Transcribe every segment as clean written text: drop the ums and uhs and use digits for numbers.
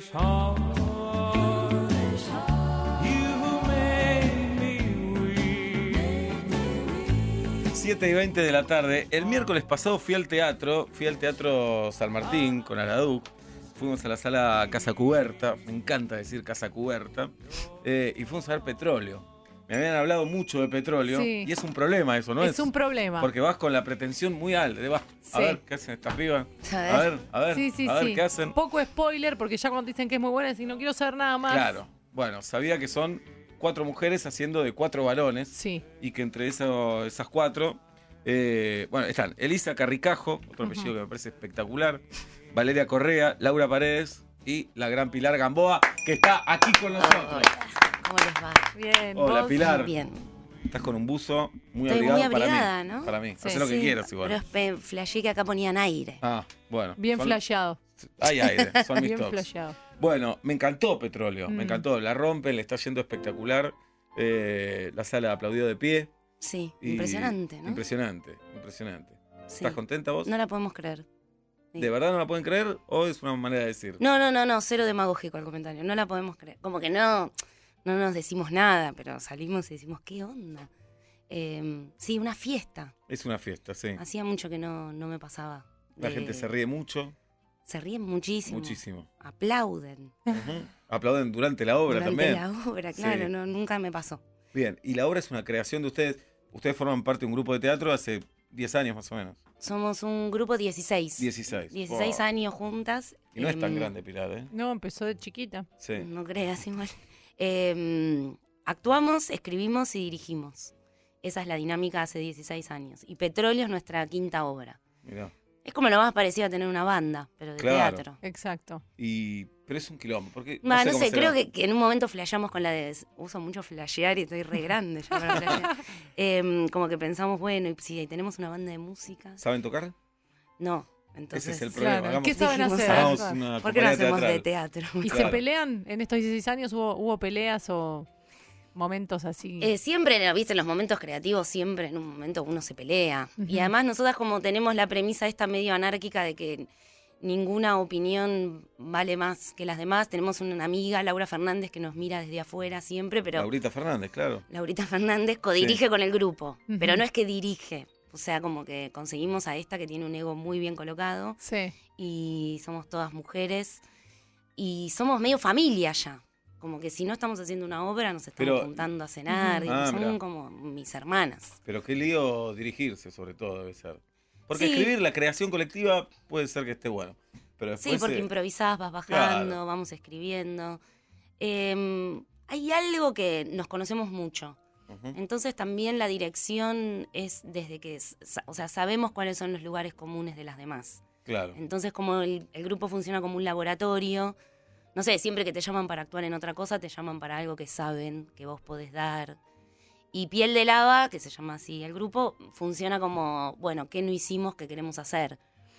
heart. You made me weak. 7:20 de la tarde. El miércoles pasado fui al Teatro San Martín con Araduc. Fuimos a la sala Casa Cuberta, me encanta decir Casa Cuberta, y fuimos a ver Petróleo. Me habían hablado mucho de Petróleo, Sí. y es un problema eso, ¿no? Es un problema. Porque vas con la pretensión muy alta, de vas, a Sí. ver qué hacen estas pibas, A ver. a ver Sí, qué hacen. Poco spoiler, porque ya cuando dicen que es muy buena, si no quiero saber nada más. Claro, bueno, sabía que son 4 mujeres haciendo de 4 varones, Sí. y que entre esas 4, bueno, están Elisa Carricajo, otro apellido que me parece espectacular, Valeria Correa, Laura Paredes y la gran Pilar Gamboa, que está aquí con nosotros. ¿Cómo les va? Bien. Hola, ¿vos? Pilar. Bien. Estás con un buzo muy Estoy abrigado muy abrigada, para mí. ¿no? Para mí. Sí. Hacé lo que Sí, quieras igual. Pero flashé que acá ponían aire. Ah, bueno. Bien Son- flasheado. Hay aire, son mis Bien tops. flasheado. Bueno, me encantó Petróleo, me Mm. encantó. La rompen, le está yendo espectacular. La sala aplaudió de pie. Sí, y- impresionante, ¿no? Impresionante. Sí. ¿Estás contenta vos? No la podemos creer. Sí. ¿De verdad no la pueden creer o es una manera de decir? No, cero demagógico el comentario. No la podemos creer. Como que no nos decimos nada, pero salimos y decimos, ¿qué onda? Sí, una fiesta. Es una fiesta, sí. Hacía mucho que no me pasaba. La gente se ríe mucho, Se ríen muchísimo. muchísimo. Aplauden. Ujú. Aplauden durante la obra Durante también. la obra, claro, Sí. nunca me pasó. Bien, y la obra es una creación de ustedes. Ustedes forman parte de un grupo de teatro hace 10 años más o menos. Somos un grupo 16. 16. 16 Wow. años juntas. Y no es tan grande, Pilar, ¿eh? No, empezó de chiquita. Sí. No creas igual. Actuamos, escribimos y dirigimos. Esa es la dinámica hace 16 años. Y Petróleo es nuestra quinta obra. Mirá. Es como lo más parecido a tener una banda, pero de Claro. teatro. Exacto. Pero es un quilombo. Porque, No cómo sé, será. creo que en un momento flasheamos con la de... Uso mucho flashear y estoy re grande ya para flashear. Como que pensamos, bueno, y si tenemos una banda de música... ¿Saben tocar? No, entonces... Ese es el problema. Claro. Hagamos, ¿Qué saben dijimos, hacer? hagamos Claro. una ¿Por qué no compañía hacemos teatral. de teatro? ¿Y Claro. se pelean en estos 16 años? ¿Hubo peleas o momentos así? Siempre, viste, en los momentos creativos, siempre en un momento uno se pelea. Ujú. Y además nosotras como tenemos la premisa esta medio anárquica de que ninguna opinión vale más que las demás, tenemos una amiga, Laura Fernández, que nos mira desde afuera siempre, pero Laurita Fernández, claro. Laurita Fernández codirige con el grupo, Ujú. pero no es que dirige. O sea, como que conseguimos a esta que tiene un ego muy bien colocado Sí. y somos todas mujeres y somos medio familia ya. Como que si no estamos haciendo una obra, nos estamos Pero- juntando a cenar. Ujú. Y Ah, son mirá. como mis hermanas. Pero qué lío dirigirse, sobre todo, debe ser. Porque Sí. escribir la creación colectiva puede ser que esté bueno. Pero después Sí, porque improvisás, vas bajando, Claro. vamos escribiendo. Hay algo que nos conocemos mucho. Ujú. Entonces también la dirección es desde que, o sea, sabemos cuáles son los lugares comunes de las demás. Claro. Entonces como el grupo funciona como un laboratorio, no sé, siempre que te llaman para actuar en otra cosa, te llaman para algo que saben que vos podés dar. Y Piel de Lava, que se llama así el grupo, funciona como, bueno, ¿qué no hicimos que queremos hacer?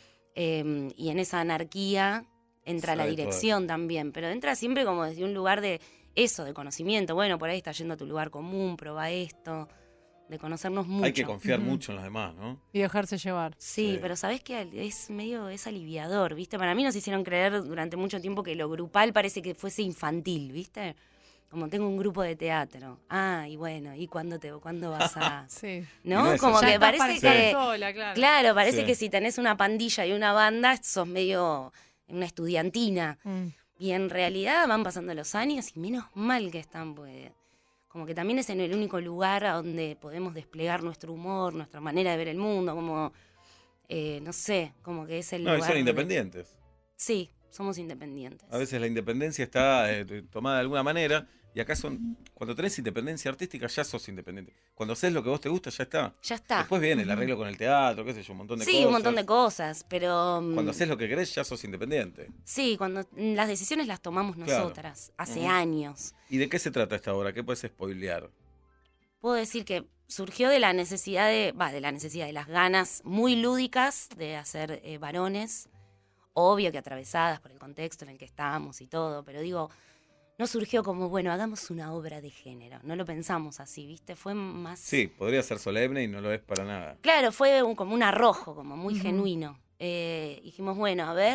Y en esa anarquía entra la Sale dirección también, pero entra siempre como desde un lugar de eso, de conocimiento. Bueno, por ahí estás yendo a tu lugar común, proba esto, de conocernos mucho. Hay que confiar Ujú. mucho en los demás, ¿no? Y dejarse llevar. Sí, Sí. pero sabés que es aliviador, ¿viste? Para mí nos hicieron creer durante mucho tiempo que lo grupal parece que fuese infantil, ¿viste? Como tengo un grupo de teatro. Ah, y bueno, ¿y cuándo vas a...? Sí. Y ¿No? no es Como así. Ya que estás parece para estar que... sola, claro. Claro, parece Sí. que si tenés una pandilla y una banda, sos medio una estudiantina. Mm. Y en realidad van pasando los años y menos mal que están, pues... Como que también es en el único lugar a donde podemos desplegar nuestro humor, nuestra manera de ver el mundo, como... no sé, como que es el No, y lugar... son de- independientes. Sí, somos independientes. A veces la independencia está tomada de alguna manera. Y acá cuando tenés independencia artística ya sos independiente. Cuando haces lo que vos te gusta, ya está. Ya está. Después viene el arreglo con el teatro, qué sé yo, un montón de Sí, cosas. un montón de cosas, pero... Cuando haces lo que querés, ya sos independiente. Sí, cuando las decisiones las tomamos Claro. nosotras, hace Ujú. años. ¿Y de qué se trata esta obra? ¿Qué puedes spoilear? Puedo decir que surgió de la necesidad de las ganas muy lúdicas de hacer varones, obvio que atravesadas por el contexto en el que estábamos y todo, pero digo, no surgió como, bueno, hagamos una obra de género, no lo pensamos así, ¿viste? Fue más... Sí, podría ser solemne y no lo es para nada. Claro, fue como un arrojo, como muy Ujú. genuino. Dijimos, bueno, a ver,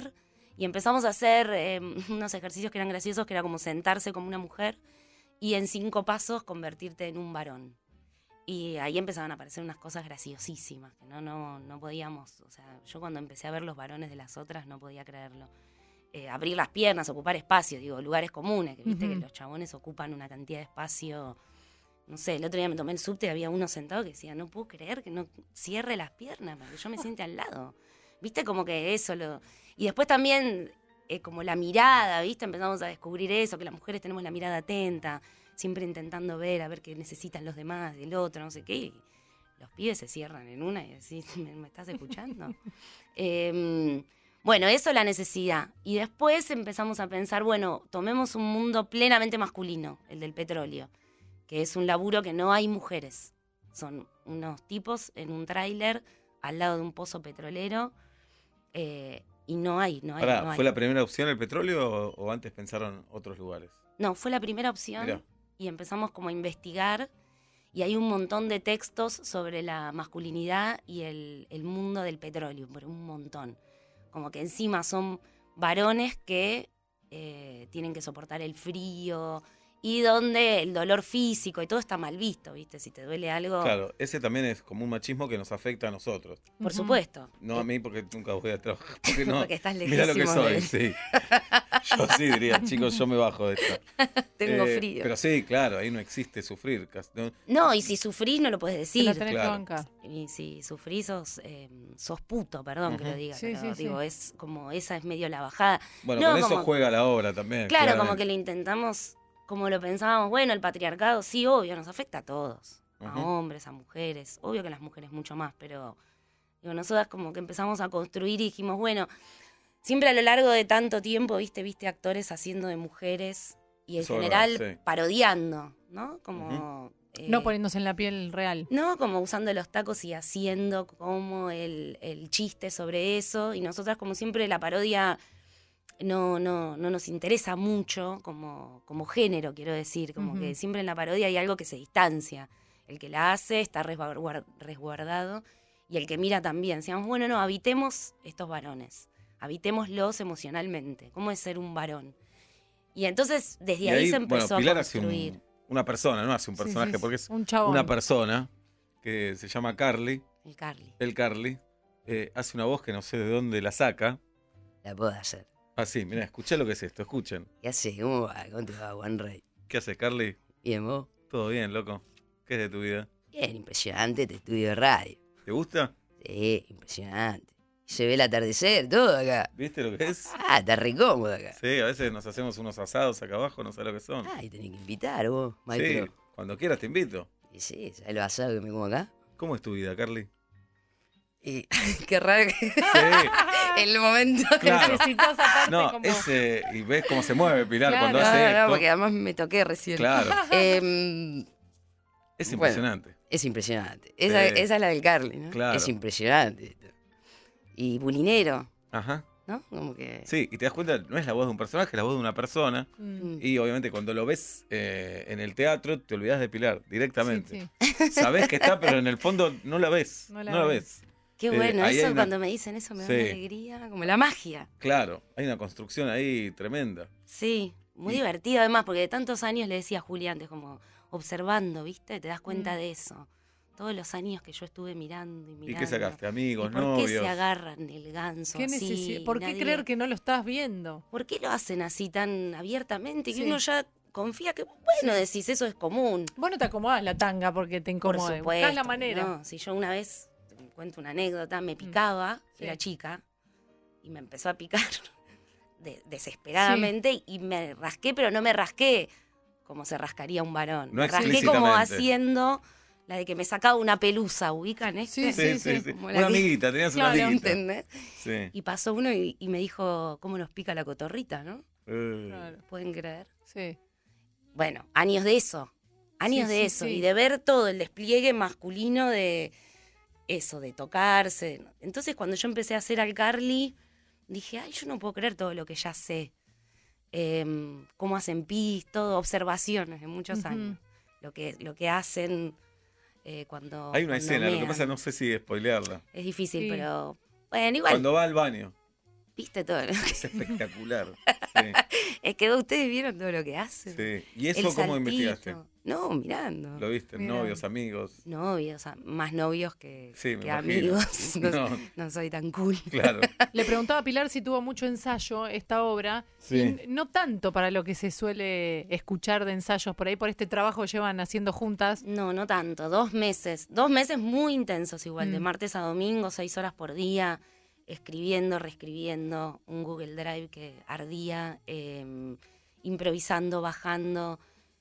Y empezamos a hacer unos ejercicios que eran graciosos, que era como sentarse como una mujer y en 5 pasos convertirte en un varón. Y ahí empezaban a aparecer unas cosas graciosísimas, que no podíamos, o sea, yo cuando empecé a ver los varones de las otras no podía creerlo. Abrir las piernas, ocupar espacio, digo, lugares comunes, que viste que los chabones ocupan una cantidad de espacio. No sé, el otro día me tomé el subte y había uno sentado que decía, no puedo creer que no cierre las piernas para que yo me siente al lado. Viste, como que eso Y después también, como la mirada, viste, empezamos a descubrir eso, que las mujeres tenemos la mirada atenta, siempre intentando ver, a ver qué necesitan los demás, del otro, no sé qué. Y los pibes se cierran en una y decís, ¿me estás escuchando? Bueno, eso la necesidad. Y después empezamos a pensar, bueno, tomemos un mundo plenamente masculino, el del petróleo, que es un laburo que no hay mujeres. Son unos tipos en un tráiler al lado de un pozo petrolero y no hay. ¿Fue la primera opción el petróleo o antes pensaron otros lugares? No, fue la primera opción. Mirá. Y empezamos como a investigar y hay un montón de textos sobre la masculinidad y el mundo del petróleo, pero un montón. Como que encima son varones que tienen que soportar el frío y donde el dolor físico y todo está mal visto, ¿viste? Si te duele algo... Claro, ese también es como un machismo que nos afecta a nosotros. Por supuesto. No a mí porque nunca voy a trabajar. Porque no, Porque estás mirá lo que lejísimo soy, de- sí. Yo sí diría, chicos, yo me bajo de esto. Tengo frío. Pero sí, claro, ahí no existe sufrir. ¿No? No, y si sufrís no lo puedes Te decir. la tenés que claro. bancar. Y si sufrís sos puto, perdón que lo diga. Sí, pero sí, digo, sí. es como esa es medio la bajada. Bueno, No, con eso como- juega la obra también. Claro, como claramente. que lo intentamos, como lo pensábamos, bueno, el patriarcado sí, obvio, nos afecta a todos. A Ujú. hombres, a mujeres. Obvio que a las mujeres mucho más, pero digo, nosotras como que empezamos a construir y dijimos, bueno, siempre a lo largo de tanto tiempo, viste actores haciendo de mujeres y en Eso es general verdad, sí. parodiando, ¿no? Como... No poniéndose en la piel real. No, como usando los tacos y haciendo como el chiste sobre eso. Y nosotras, como siempre, la parodia no nos interesa mucho como género, quiero decir. Como que siempre en la parodia hay algo que se distancia. El que la hace está resguardado y el que mira también. Decíamos, bueno, no, habitemos estos varones. Habitémoslos emocionalmente. ¿Cómo es ser un varón? Y entonces, desde Y ahí, ahí, se empezó bueno, Pilar a hace construir. una persona, no hace un Sí, personaje, sí, porque es un chabón. una persona que se llama Carly, El Carly. el Carly, hace una voz que no sé de dónde la saca. La puedo hacer. Ah, sí, mirá, escuchá lo que es esto, escuchen. ¿Qué haces? ¿Cómo va? ¿Cómo te va, Juan Rey? ¿Qué haces, Carly? Bien, vos. Todo bien, loco. ¿Qué es de tu vida? Bien, impresionante este estudio de radio. ¿Te gusta? Sí, impresionante. Se ve el atardecer, todo acá. ¿Viste lo que es? Ah, está re cómodo acá. Sí, a veces nos hacemos unos asados acá abajo, no sé lo que son. Ah, y tenés que invitar vos, maestro. Sí, cuando quieras te invito. Y sí, ¿sabés los asados que me como acá? ¿Cómo es tu vida, Carly? Y qué raro que Sí, el momento. claro. Necesitas aparte No, como... y ves cómo se mueve Pilar Claro. cuando No, hace esto. no, porque además me toqué recién. Claro, es Bueno. impresionante. Es impresionante. Esa es la del Carly, ¿no? Claro. Es impresionante esto. Y bulinero, Ajá. ¿no? Como que... Sí, y te das cuenta, no es la voz de un personaje, es la voz de una persona. Mm. Y obviamente cuando lo ves en el teatro, te olvidas de Pilar directamente. Sí, sí. Sabés que está, pero en el fondo no la ves. No No la la ves. ves. Qué Eh, bueno, ahí eso hay una- cuando me dicen eso me da Sí. una alegría, como la magia. Claro, hay una construcción ahí tremenda. Sí, muy Y- divertido además, porque de tantos años le decía a Julián, antes como observando, ¿viste? Te das cuenta Mm. de eso. Todos los años que yo estuve mirando y mirando. ¿Y qué sacaste? ¿Y Amigos, por novios. qué se agarran el ganso ¿Qué así? ¿Por qué Nadie- creer que no lo estás viendo? ¿Por qué lo hacen así tan abiertamente? Sí. Que uno ya confía que, bueno, decís, eso es común. Vos no te acomodás la tanga porque te Por incomoda. supuesto. Buscás la manera. No, si yo una vez, te cuento una anécdota, me picaba, Sí. era chica, y me empezó a picar desesperadamente y me rasqué, pero no me rasqué como se rascaría un varón. No Me rasqué como explícitamente. haciendo la de que me sacaba una pelusa, ¿ubican este? Sí, Sí, sí, sí. Como Una la que- amiguita, tenías una Claro. amiguita. ¿Entendés? Sí. Y pasó uno y me dijo, ¿cómo nos pica la cotorrita, no? Claro, ¿Pueden creer? sí. Bueno, años de eso. Años Sí, de sí, eso. sí. Y de ver todo el despliegue masculino de eso, de tocarse. Entonces, cuando yo empecé a hacer al Carly, dije, ay, yo no puedo creer todo lo que ya sé. Cómo hacen pis, todo, observaciones de muchos Ujú. años. Lo que hacen cuando. Hay una cuando escena, lo que mean. pasa no sé si spoilearla. Es difícil, Sí. pero. Bueno, igual. Cuando va al baño. ¿Viste todo? Es espectacular. Sí, Es que ustedes vieron todo lo que hacen. sí. ¿Y El eso cómo saltito. investigaste? No, mirando. ¿Lo viste? Mira. ¿Novios, amigos? Novios, más novios que, Sí, me que imagino. amigos. No, No. no soy tan cool. Claro. Le preguntaba a Pilar si tuvo mucho ensayo esta obra. Sí. Y no tanto para lo que se suele escuchar de ensayos por ahí, por este trabajo que llevan haciendo juntas. No, no tanto. 2 meses. 2 meses muy intensos igual, de Mm. martes a domingo, 6 horas por día, escribiendo, reescribiendo, un Google Drive que ardía, improvisando, bajando.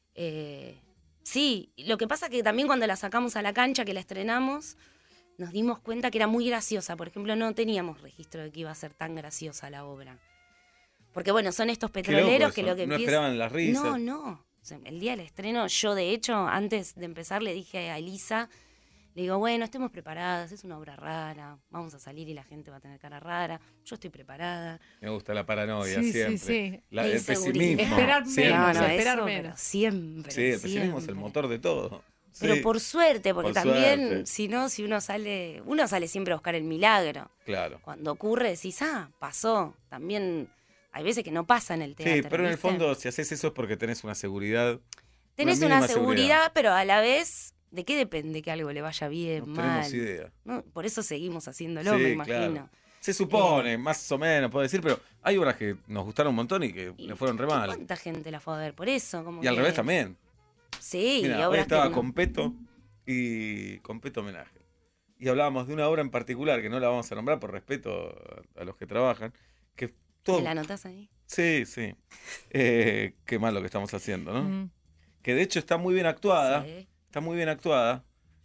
Sí, lo que pasa que también cuando la sacamos a la cancha, que la estrenamos, nos dimos cuenta que era muy graciosa. Por ejemplo, no teníamos registro de que iba a ser tan graciosa la obra. Porque bueno, son estos Qué loco petroleros que eso. lo que No empieza... esperaban las risas. No, no. O sea, el día del estreno, yo de hecho, antes de empezar, le dije a Elisa, le digo, bueno, estemos preparadas, es una obra rara, vamos a salir y la gente va a tener cara rara, yo estoy preparada. Me gusta la paranoia Sí, sí, siempre. sí. La- La el inseguridad. pesimismo. Esperar siempre. menos, no, esperar eso, menos. pero siempre. Sí, el pesimismo es el siempre. motor de todo. Pero Sí, por suerte, porque Por también, suerte. si no, si uno sale siempre a buscar el milagro. claro. Cuando ocurre, decís, pasó. También hay veces que no pasa en el teatro. Sí, pero en el ¿viste? fondo, si haces eso es porque tenés una seguridad. Tenés mínima una seguridad, pero a la vez, ¿de qué depende que algo le vaya bien, No mal? tenemos idea. No, por eso seguimos haciéndolo, Sí, me imagino. claro. Se supone, más o menos, puedo decir, pero hay obras que nos gustaron un montón y que Y- le fueron re ¿y mal. ¿Cuánta gente la fue a ver por eso? Como Y al que- revés también. Sí, y Mira, hoy obras estaba que no. con Peto y con Peto Homenaje. Y hablábamos de una obra en particular, que no la vamos a nombrar por respeto a los que trabajan, que todo... ¿Me la anotás ahí? Sí, sí. Qué mal lo que estamos haciendo, ¿no? Mm. Que de hecho está muy bien actuada. Sí. Está muy bien actuada.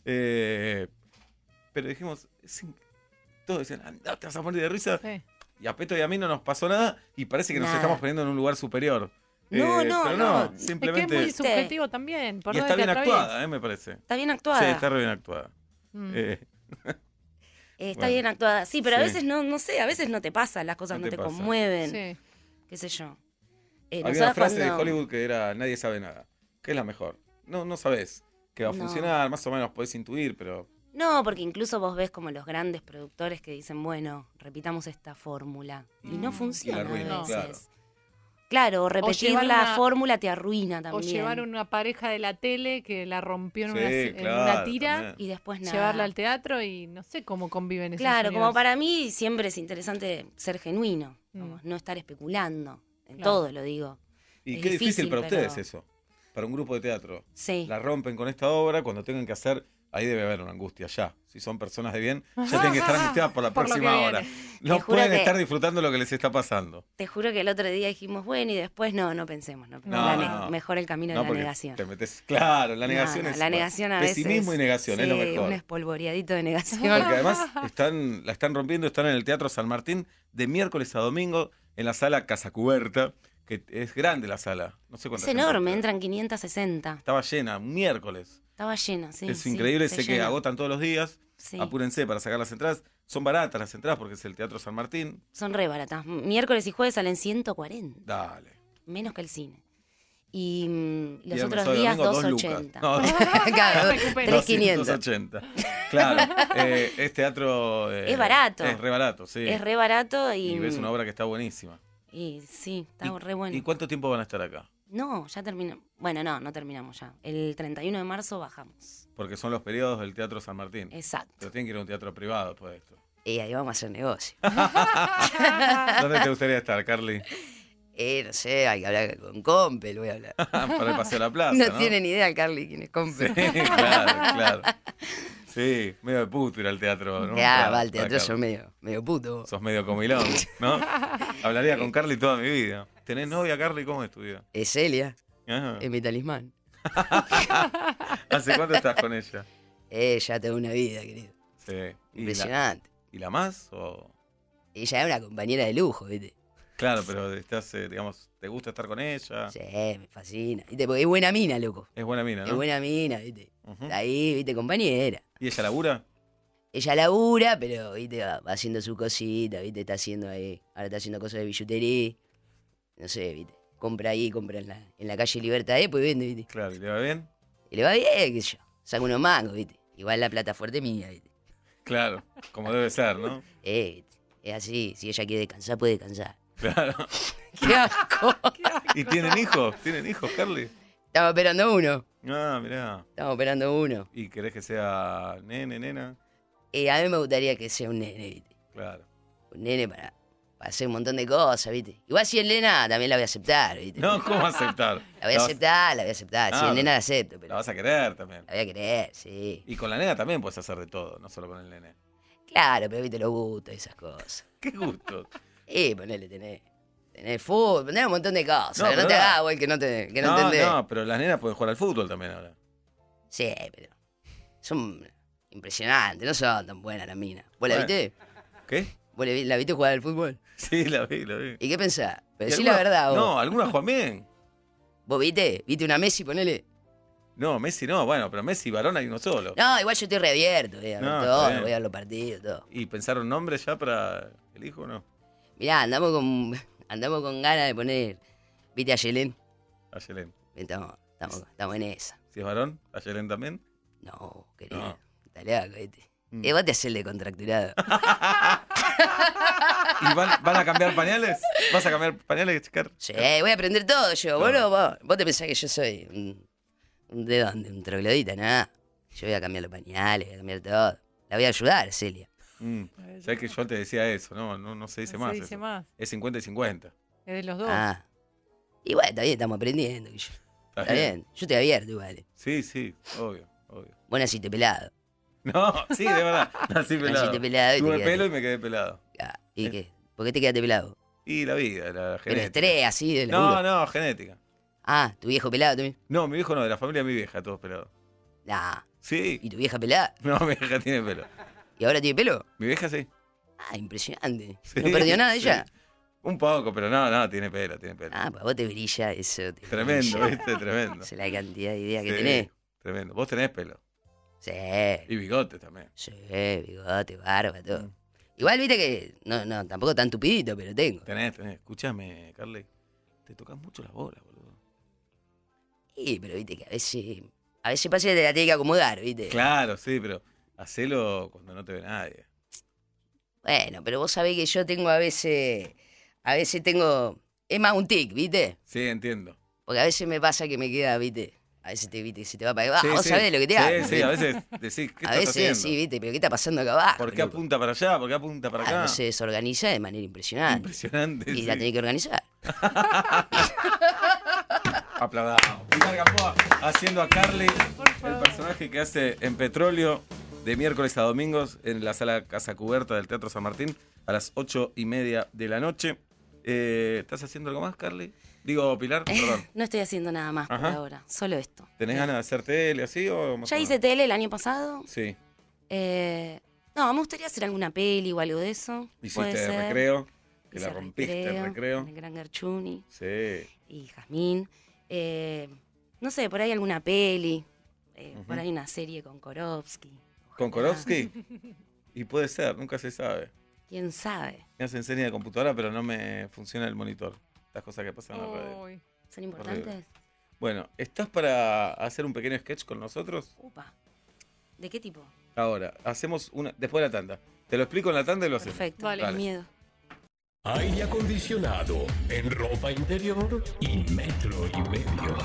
Pero dijimos, todos decían, no, te vas a morir de risa. Sí. Y a Peto y a mí no nos pasó nada y parece que nos Nada. estamos poniendo en un lugar superior. No, pero no. Es que es simplemente... muy subjetivo también. Por y donde está te bien atravieses. actuada, me parece. Está bien actuada. Sí, está re bien actuada. Mm. Está bueno. bien actuada. Sí, pero a Sí. veces no sé, a veces no te pasa, las cosas No no te te pasa. conmueven, Sí. qué sé yo. Había una nosotras frase de cuando- Hollywood que era, nadie sabe nada. ¿Qué es la mejor? No sabés que va a No. funcionar, más o menos podés intuir, pero... No, porque incluso vos ves como los grandes productores que dicen, bueno, repitamos esta fórmula. Y no funciona arruinan, a claro. veces. Claro, repetir llevar la una- fórmula te arruina O también. llevar una pareja de la tele que la rompió en, Sí, una, en claro, una tira, también. Y después nada. llevarla al teatro y no sé cómo conviven esos Claro, como universos. para mí siempre es interesante ser genuino, Mm. como no estar especulando. En Claro. todo lo digo. Y Es qué difícil difícil, para pero- ustedes eso. Para un grupo de teatro. Sí. La rompen con esta obra, cuando tengan que hacer, ahí debe haber una angustia ya. Si son personas de bien, ya tienen que estar angustiadas por la Por lo que próxima hora. viene. No Te juro pueden que- estar disfrutando lo que les está pasando. Te juro que el otro día dijimos, bueno, y después no pensemos. No, no. Mejor el camino No, de la porque negación. te metes... Claro, la negación No, es... la negación a veces. Pesimismo y negación, es lo sí, mejor. un espolvoreadito de negación. Porque además la están rompiendo, están en el Teatro San Martín de miércoles a domingo en la sala Casa Cuberta, que es grande la sala. No sé Es cuánta gente enorme, entra. entran 560. Estaba llena, miércoles. Estaba lleno, sí. es sí, increíble, se sé que llena. agotan todos los días. Sí. Apúrense para sacar las entradas. Son baratas las entradas porque es el Teatro San Martín. Son re baratas. Miércoles y jueves salen 140. Dale. Menos que el cine. Y los Viernes, otros sábado y días domingo, 280. No, Claro, Recupera. 3.500. 280. Claro, es teatro... Es barato. Es re barato, sí. Es re barato Y ves una obra que está buenísima. y sí, está ¿Y- re bueno. ¿Y cuánto tiempo van a estar acá? No, ya terminamos. Bueno, no terminamos ya. El 31 de marzo bajamos. Porque son los periodos del Teatro San Martín. Exacto. Pero tienen que ir a un teatro privado después de esto. Y ahí vamos a hacer negocio. ¿Dónde te gustaría estar, Carly? No sé, hay que hablar con Compel, voy a hablar. Para el Paseo de la Plaza, No ¿no? tiene ni idea, Carly, quién es Compel. Sí, claro. Sí, medio de puto ir al teatro, ¿no? Ya, Para- va, el para teatro Carly. son medio puto. Sos medio comilón, ¿no? Hablaría con Carly toda mi vida. ¿Tenés novia, Carly? ¿Cómo es tu vida? Es Celia, Ajá. es mi talismán. ¿Hace cuánto estás con ella? Ya tengo una vida, querido. Sí. ¿Y Impresionante. ¿Y la más? O... Ella es una compañera de lujo, ¿viste? Claro, pero estás, digamos, ¿te gusta estar con ella? Sí, me fascina. ¿Viste? Porque es buena mina, loco. Es buena mina, Es ¿no? buena mina, ¿viste? Ujú. Está ahí, ¿viste? Compañera. ¿Y ella labura? Ella labura, pero, ¿viste? Va haciendo su cosita, ¿viste? Está haciendo ahí. Ahora está haciendo cosas de billutería. No sé, ¿viste? Compra ahí, compra en la calle Libertad, pues vende, ¿viste? Claro, ¿y le va bien? Y le va bien, qué sé yo. Saca unos mangos, ¿viste? Igual la plata fuerte es mía, ¿viste? Claro, como debe ser, ¿no? ¿viste? Es así, si ella quiere descansar, puede descansar. Claro. ¡Qué asco! ¿Y tienen hijos? ¿Tienen hijos, Carly? Estamos esperando uno. Ah, mirá. Estamos esperando uno. ¿Y querés que sea nene, nena? A mí me gustaría que sea un nene, ¿viste? Claro. Un nene para hacer un montón de cosas, ¿viste? Igual si es nena, también la voy a aceptar, ¿viste? No, ¿cómo aceptar? La voy a aceptar, la voy a aceptar. Si Ah, es nena, la acepto, pero La vas a querer también. la voy a querer, sí. Y con la nena también puedes hacer de todo, no solo con el nene. Claro, pero viste los gustos y esas cosas. Qué gusto. Ponele, tenés fútbol, tenés un montón de cosas. No, No, pero te ahora- hagas, güey, que no No, entendés. no, pero las nenas pueden jugar al fútbol también ahora. Sí, pero son impresionantes, no son tan buenas las minas. ¿Vos la Bueno. viste? ¿Qué? ¿Vos la viste jugar al fútbol? Sí, la vi, la vi. ¿Y qué pensás? Pero ¿Y decí la alguna- verdad, vos. No, algunas juegan bien. ¿Vos viste? ¿Viste una Messi, ponele? No, Messi no, bueno, pero Messi varón hay uno solo. No, igual yo estoy reabierto, voy a ver No, está todo, bien. voy a ver los partidos, todo. ¿Y pensaron nombres ya para el hijo o no? Mirá, andamos con ganas de poner, ¿viste a Yelén? A Yelén. Estamos en esa. Si es varón, a Yelén también. No, querido, No. está loco, ¿viste? Mm. Vos te haces el de contracturado. ¿Y van a cambiar pañales? ¿Vas a cambiar pañales, Chicar? Sí, voy a aprender todo yo. Claro. Vos te pensás que yo soy un ¿de dónde? ¿Un troglodita? Nada. Yo voy a cambiar los pañales, voy a cambiar todo. La voy a ayudar, Celia. Sabes que yo te decía eso, no se dice No más. se dice eso. más. Es 50 y 50. Es de los dos. Ah. Y bueno, está bien, estamos aprendiendo. Guillo. Está bien. Yo estoy abierto igual. Sí, obvio. Vos naciste pelado. No, sí, de verdad. Nací pelado. Naciste pelado y te Tuve quedaste. pelo y me quedé pelado. Ah, ¿y qué? ¿Por qué te quedaste pelado? Y la vida, la Pero genética. estrés, así, de No, laburo. no, genética. Ah, ¿tu viejo pelado también? No, mi viejo no, de la familia de mi vieja, todos pelados. Nah. Sí. ¿Y tu vieja pelada? No, mi vieja tiene pelo. ¿Y ahora tiene pelo? Mi vieja sí. Ah, impresionante. Sí, ¿No perdió nada sí. ella? Un poco, pero no, tiene pelo. Ah, pues a vos te brilla eso. Te Tremendo, brilla. ¿viste? Tremendo. Es la cantidad de ideas que Sí, tenés. Tremendo. Vos tenés pelo. Sí. Y bigote también. Sí, bigote, barba, todo. Igual viste que no, tampoco tan tupidito, pero tengo. Tenés. Escúchame, Carly. Te tocas mucho las bolas, boludo. Sí, pero viste que a veces pasa que te la tenés que acomodar, viste. Claro, sí, pero hacelo cuando no te ve nadie. Bueno, pero vos sabés que yo tengo a veces tengo, es más un tic, viste. Sí, entiendo. Porque a veces me pasa que me queda, viste. A veces se te va para abajo. Sí, Vos sí. sabés lo que te Sí, hago. sí, a veces decís, ¿qué A estás veces haciendo? sí, viste, pero ¿qué está pasando acá abajo? ¿Por qué loco? apunta para allá? ¿Por qué apunta para acá? No se desorganiza de manera impresionante. Impresionante. Y sí. la tenés que organizar. Aplaudamos. Pilar Gamboa haciendo a Carly, el personaje que hace en Petróleo de miércoles a domingos en la sala Casa Cubierta del Teatro San Martín a las 8:30 de la noche. ¿Estás haciendo algo más, Carly? Digo, Pilar, perdón. No estoy haciendo nada más por Ajá. ahora, solo esto. ¿Tenés ganas de hacer tele así o más Ya o hice menos? tele el año pasado. Sí. No, me gustaría hacer alguna peli o algo de eso. Puede Hiciste ser. Recreo, que Hice la rompiste, Recreo. con el Gran Garchuni Sí. y Jazmín. No sé, por ahí alguna peli. Por Ujú. ahí una serie con Korovsky. ¿Con Korovsky? Y puede ser, nunca se sabe. ¿Quién sabe? Me hacen seña de computadora, pero no me funciona el monitor. Estas cosas que pasan en la radio. Uy. ¿Son importantes? Bueno, ¿estás para hacer un pequeño sketch con nosotros? Upa. ¿De qué tipo? Ahora, hacemos una. Después de la tanda. Te lo explico en la tanda y lo hacemos. Perfecto, Vale. qué Dale. miedo. Aire acondicionado en ropa interior y metro y medio.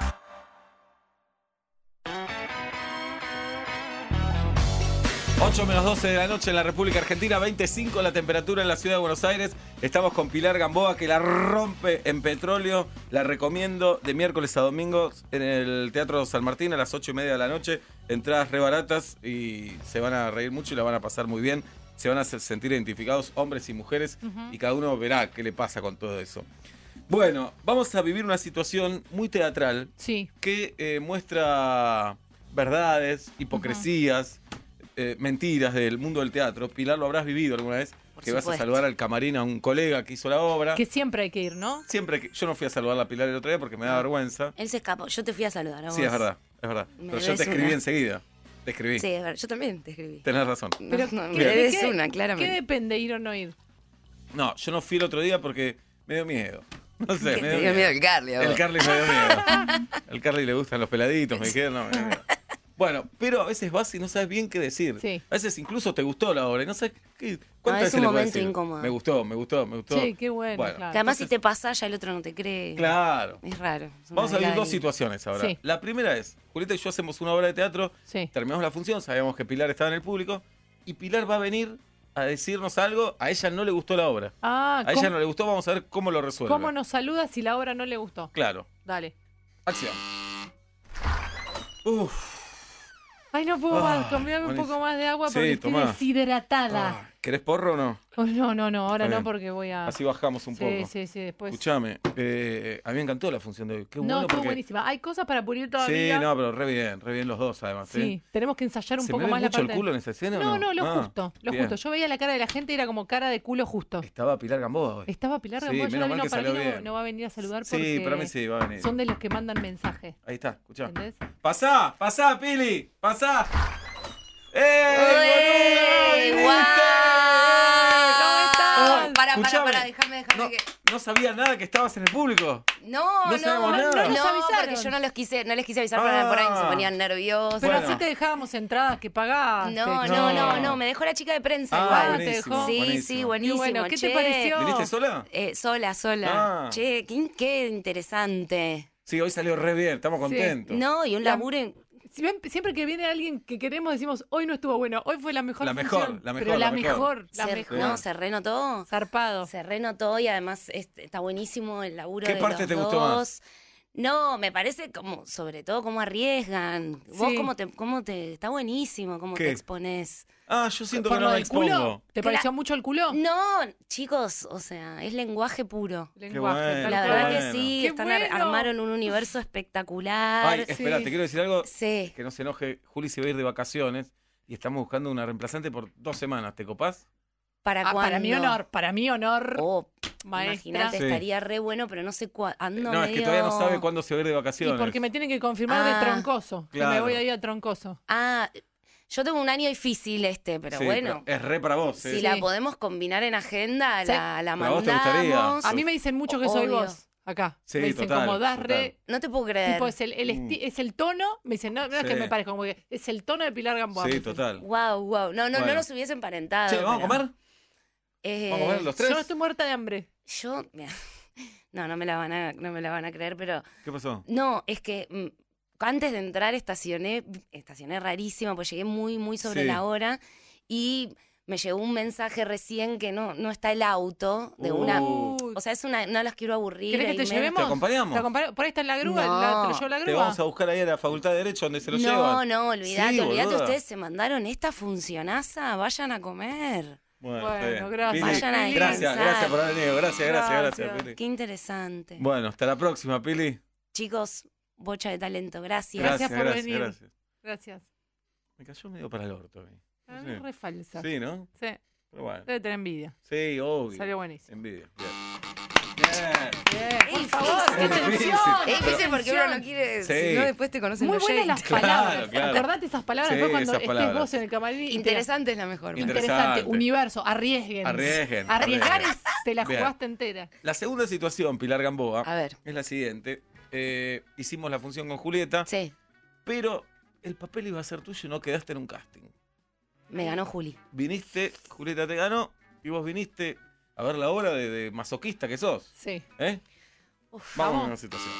8:12 de la noche en la República Argentina, 25 la temperatura en la ciudad de Buenos Aires. Estamos con Pilar Gamboa, que la rompe en Petróleo. La recomiendo de miércoles a domingos en el Teatro San Martín a las 8:30 de la noche. Entradas re baratas y se van a reír mucho y la van a pasar muy bien. Se van a sentir identificados hombres y mujeres y cada uno verá qué le pasa con todo eso. Bueno, vamos a vivir una situación muy teatral Sí. que muestra verdades, hipocresías, mentiras del mundo del teatro. Pilar, lo habrás vivido alguna vez, Por que vas a supuesto. saludar al camarín a un colega que hizo la obra. Que siempre hay que ir, ¿no? Siempre que yo no fui a saludar a Pilar el otro día porque me da vergüenza. Él se escapó. Yo te fui a saludar a vos. Sí, es verdad. Me Pero yo debes te escribí una. enseguida. Te escribí. Sí, es verdad. Yo también te escribí. Tenés razón. Pero no, me ¿qué- debes qué- una, ¿Qué claramente. depende ir o no ir? No, yo no fui el otro día porque me dio miedo. No sé, ¿Qué me dio miedo. el Carly, a vos. El Carly me dio miedo. El Carly le gustan los peladitos, me dijeron. No, me dio miedo. Bueno, pero a veces vas y no sabes bien qué decir. Sí. A veces incluso te gustó la obra y no sabes qué. No, ¿Cuántas es veces un le puedes momento decir? incómodo. Me gustó. Sí, qué bueno, claro. Que además si entonces- te pasa ya el otro no te cree. Claro. Es raro. Es una Vamos a vivir regla dos ahí. situaciones ahora. Sí. La primera es, Julieta y yo hacemos una obra de teatro, Sí. terminamos la función, sabíamos que Pilar estaba en el público, y Pilar va a venir a decirnos algo, a ella no le gustó la obra. Ah, A ella no le gustó, vamos a ver cómo lo resuelve. ¿cómo nos saluda si la obra no le gustó? Claro. Dale. Acción. Uf. Ay, no puedo más. Cambiame un buenísimo. poco más de agua Sí, porque estoy tomá. deshidratada. Ah, ¿querés porro o no? Oh, no, ahora Está no bien. porque voy a... Así bajamos un sí, poco. sí, después... Escuchame, a mí me encantó la función de hoy. Qué no, bueno estuvo porque... buenísima. Hay cosas para pulir Sí, todavía. no, pero re bien los dos además. Sí, tenemos que ensayar un ¿Se poco me ve más la mucho parte... el culo en esa escena o No, no? lo Ah, justo, bien. Yo veía la cara de la gente y era como cara de culo justo. Estaba Pilar Gamboa hoy. Estaba Pilar Sí, Gamboa, yo menos la vi, mal no, que para mí salió no, bien. no va a venir a saludar Sí, porque para mí sí, va a venir. son de los que mandan mensaje. Ahí está, escuchá. ¿Entendés? ¡Pasá, Pili! ¡Pasá! ¡Uy, ¡Eh! guau! ¿Cómo estás? Para, déjame No, que... no sabía nada que estabas en el público. No, No sabemos nada. no nos avisaron. porque yo no les quise avisar porque por ahí se ponían nerviosos. Pero Bueno. así te dejábamos entradas que pagaste. No, me dejó la chica de prensa igual. te dejó. Sí, buenísimo. sí, buenísimo. Qué bueno, ¿qué te che. pareció? ¿Viniste sola? Sola. Ah. Che, qué interesante. Sí, hoy salió re bien, estamos contentos. No, y un laburo... Siempre que viene alguien que queremos decimos, hoy no estuvo bueno, hoy fue la mejor La mejor, función. la mejor, Pero la la mejor. mejor. No, se renotó. Zarpado. Se renotó y además está buenísimo el laburo ¿Qué de parte los te gustó dos. más? No, me parece como, sobre todo, cómo arriesgan. Vos Sí. cómo te, está buenísimo cómo ¿Qué? te exponés. Ah, yo siento ¿Por que lo no me del culo? expongo. ¿Te pareció mucho el culo? No, chicos, o sea, es lenguaje puro. Lenguaje, bueno, tal La qué verdad cual. que bueno. sí, ¡Qué están bueno! armaron un universo espectacular. Ay, espera, Sí. te quiero decir algo. Sí. Que no se enoje. Juli se va a ir de vacaciones y estamos buscando una reemplazante por 2 semanas. ¿Te copás? ¿Para cuándo? Para mi honor, Oh, maestra. imagínate, Sí. estaría re bueno, pero no sé cuándo. No, es que todavía no sabe cuándo se va a ir de Y vacaciones. porque me tienen que confirmar Ah, de troncoso. Que me claro. voy a ir a troncoso. Ah, yo tengo un año difícil pero Sí, bueno. pero es re para vos. Si ¿eh? la podemos combinar en agenda, Sí. la Pero a vos te mandamos. gustaría. A mí me dicen mucho que soy Obvio. vos. Acá. Sí, me dicen total, como das total. re. No te puedo creer. Tipo, es el tono. Me dicen, no es Sí. que me parezca, como que es el tono de Pilar Gamboa. me Sí, dicen. total. Wow. No Bueno. nos hubiesen emparentado. Che, ¿vamos a pero- comer? ¿Vamos a comer los tres? Yo estoy muerta de hambre. Yo, mira, no me la van a creer, pero ¿Qué pasó? no, es que antes de entrar estacioné rarísima, pues llegué muy sobre Sí. la hora y me llegó un mensaje recién que no está el auto de una, Uy. o sea, no las quiero aburrir. ¿Querés que te ahí me- llevemos? ¿Te acompañamos? Por ahí está en la grúa. No. ¿Te lo llevo la Te grúa? vamos a buscar ahí a la Facultad de Derecho donde se lo llevan. No, olvídate, Sí, olvídate, boluda. ustedes se mandaron esta funcionaza, vayan a comer. Bueno, Bueno, está bien. gracias. Pili, Vayan a gracias descansar. por haber venido. Gracias, Gracias. Pili. Qué interesante. Bueno, hasta la próxima, Pili. Chicos, bocha de talento, gracias. Gracias por venir. Gracias. Gracias. Me cayó medio para el orto. Ah, No sé. re falsa. Sí, ¿no? Sí. Pero bueno. Debe tener envidia. Sí, obvio. Salió buenísimo. Envidia. Bien. Bien, por Es favor, difícil. qué Es difícil. tensión. Es difícil porque uno no quiere, Sí. si no después te conocen Muy los buenas shades. las Claro, palabras. claro. Acordate esas palabras Sí, después cuando esas estés palabras. vos en el camarín. y te- Interesante es la mejor. Interesante. Universo. Arriesguen. Arriesguen. Arriesgar Arriesguen. es te la Bien. jugaste entera. La segunda situación, Pilar Gamboa, A ver, es la siguiente. Hicimos la función con Julieta, sí, pero el papel iba a ser tuyo y no quedaste en un casting. me ganó Juli. Viniste, Julieta te ganó, y vos viniste a ver la obra de masoquista que sos. Sí. ¿Eh? Uf, Vamos a Vamos. una situación.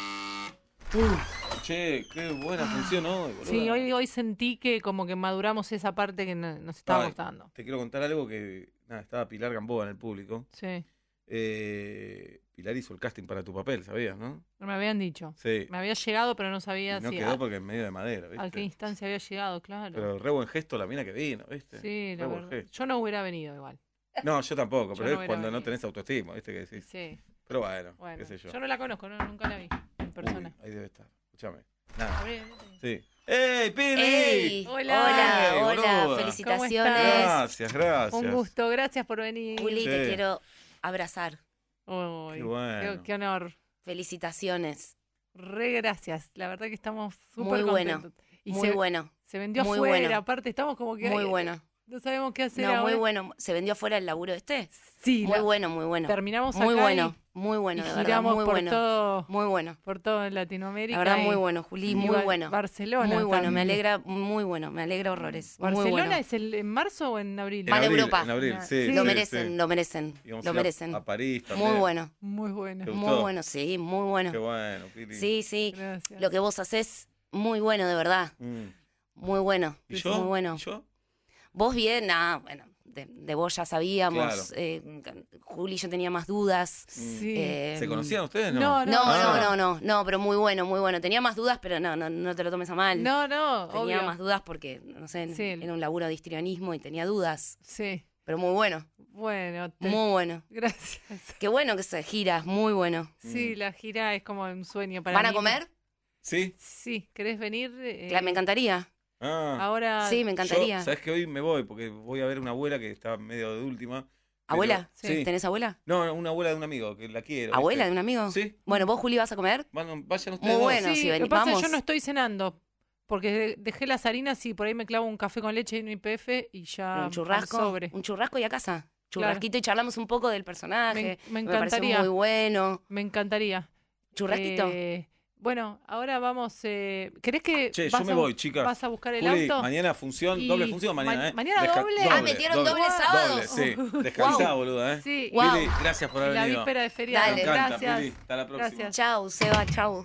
Che, qué buena función hoy, boludo. Sí, hoy sentí que como que maduramos esa parte que nos estaba Ay, costando. Te quiero contar algo que... Nada, estaba Pilar Gamboa en el público. Sí. Pilar hizo el casting para tu papel, ¿sabías, no? No me habían dicho. Sí. Me había llegado, pero no Y sabía no si quedó porque en medio de madera, ¿viste? a qué instancia había llegado, claro. Pero re buen gesto la mina que vino, ¿viste? Sí, la Re buen verdad. gesto. Yo no hubiera venido igual. No, yo tampoco, Yo pero no es hubiera cuando no venido. tenés autoestima, ¿viste? Que decís. Sí. Pero bueno, Bueno, qué sé yo. yo no la conozco, nunca la vi en persona. Uy, ahí debe estar. Escúchame. Nada. Gabriel, Sí. ¡Ey, Pili! ¡Ey! Hola. Ey, boluda. Felicitaciones. Gracias, gracias. Un gusto, gracias por venir. Juli, te Sí. quiero abrazar. Uy, Qué bueno. qué honor. Felicitaciones. Re gracias. La verdad que estamos Muy súper bueno. contentos. Y Muy bueno. se vendió Muy afuera, bueno. aparte estamos como que... Muy ay, bueno. No sabemos qué hacer No, ahora. muy bueno. ¿Se vendió afuera el laburo este? Sí, Muy bueno, muy bueno. terminamos Muy acá bueno, y muy bueno, de verdad, giramos muy por bueno. todo, Muy bueno. por todo Latinoamérica. La verdad, y- muy bueno, Juli, y muy bueno. Barcelona. Muy bueno, me también. alegra, muy bueno, me alegra horrores. Muy ¿Barcelona bueno. es en marzo o en abril? Van a abril, Europa. En abril, Ah, sí. sí. Lo sí, merecen, sí. lo merecen, Íbamos lo a ir merecen. A París también. Muy bueno, Muy bueno. ¿Te muy gustó? bueno, sí, muy bueno. Qué bueno, Pili. Sí, sí. Gracias. Lo que vos haces, muy bueno, de verdad. Mm. Muy bueno. ¿Y yo? Muy bueno. ¿Y yo? Vos bien, nada, bueno, de vos ya sabíamos. Claro. Juli y yo tenía más dudas. Sí. ¿Se conocían ustedes? No. No, No, Ah. no, pero muy bueno, muy bueno. Tenía más dudas, pero no te lo tomes a mal. No, no, Tenía obvio. más dudas porque, no sé, Sí. era un laburo de histrionismo y tenía dudas. Sí. Pero muy bueno, Bueno, muy bueno. gracias. Qué bueno que se gira, muy bueno. Sí, la gira es como un sueño para ¿Van a mí. comer? ¿Sí? Sí, ¿querés venir? Me encantaría. Ah. Ahora. Sí, me encantaría. Yo, ¿sabes que hoy me voy? Porque voy a ver una abuela que está medio de última. pero- ¿Abuela? Sí. ¿Tenés abuela? No, una abuela de un amigo, que la quiero. ¿Abuela ¿viste? de un amigo? Sí. Bueno, ¿vos, Juli, vas a comer? Vayan ustedes Muy dos. bueno. Sí, si lo ven- que pasa es vamos. que yo no estoy cenando. Porque dejé las harinas y por ahí me clavo un café con leche y un IPF y ya. Un al churrasco. sobre. Un churrasco y a casa. Churrasquito y charlamos un poco del personaje. Me pareció encantaría. muy bueno. Me encantaría. Churrasquito. Bueno, ahora vamos. ¿Querés que.? Che, yo me voy, chicas. ¿Vas a buscar el Juli, auto? mañana función, Y doble función mañana, ¿eh? mañana doble. Ah, ¿metieron doble sábado? Doble, sí. Descansá, boluda, ¿eh? Sí. Guau. Pili, gracias por Y haber la venido. víspera de feriado. Dale. Me encanta, Gracias. Pili. Hasta la próxima. Gracias. Chau, Seba, chau.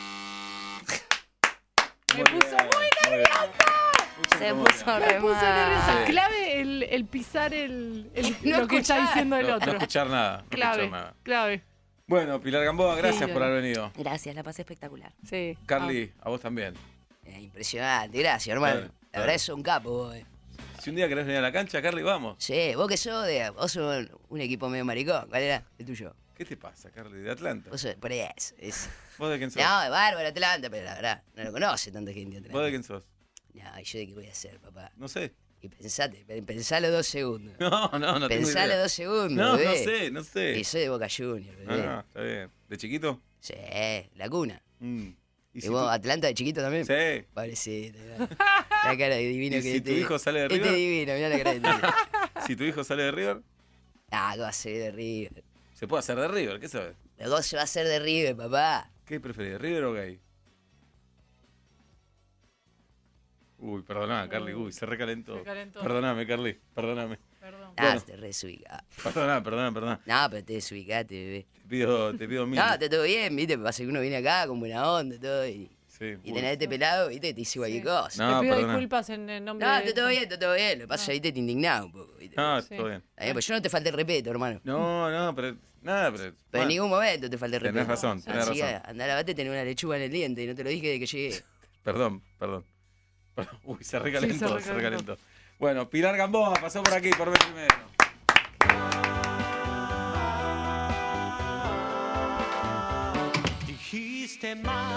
Me puso muy Se puso re Me puse nerviosa. mal. Sí. Clave el pisar No lo que está escuchar. diciendo el No otro. escuchar nada. No Clave, escuchar nada. clave. Bueno, Pilar Gamboa, gracias Sí, por haber venido. Gracias, la pasé espectacular. Sí. Carly, a vos también. Impresionante, gracias, hermano. Claro, La claro. verdad es un capo, vos. Si un día querés venir a la cancha, Carly, vamos. Sí, vos que sos vos sos un equipo medio maricón. ¿Cuál era? El tuyo. ¿Qué te pasa, Carly? De Atlanta. Vos sos, por ahí es. ¿Vos de quién sos? No, es bárbaro Atlanta, pero la verdad, no lo conoce tanta gente Atlanta. ¿Vos de quién sos? No, ¿y yo de qué voy a hacer, papá? No sé. Y pensalo 2 segundos. No tengo Pensalo idea. 2 segundos, No bebé. no sé. Y soy de Boca Juniors, bebé. Ah, está bien. ¿De chiquito? Sí, la cuna. Mm. ¿Y, si vos, tu- Atlanta de chiquito también? Sí. Pobrecito, mirá. La cara de divino ¿Y que si tu hijo sale de Este River? divino, mirá la cara de divino. Si tu hijo sale de River, Ah, ¿qué va a ser de River? se puede hacer de River, ¿qué sabes? Luego se va a hacer de River, papá. ¿Qué preferís, River o Gay? Uy, perdoná, Carly, uy, se recalentó. Se calentó. Perdóname, Carly, perdóname. Perdón. Ah, Bueno. te resubicás. Perdona. No, pero te desubicate, bebé. Te pido mil. No, está todo bien, viste, pasa que uno viene acá con buena onda, todo, y Sí, y uy. tenés este pelado, viste, te dice cualquier cosa. No, Te pido perdona. disculpas en el nombre No, de... está todo bien, está todo bien. Lo que pasa es que viste, te indignás un poco, viste. No, Sí. todo bien. Está bien, pues yo no te falté el respeto, hermano. No, pero nada, pero. Pero bueno, en ningún momento te falté el Tenés respeto. razón, tenés Así razón. que andá a lavarte, tenés una lechuga en el diente, y no te lo dije de que llegué. Perdón. Uy, se recalentó, Sí, se recalentó. Bueno, Pilar Gamboa pasó por aquí por vez primero. Dijiste más.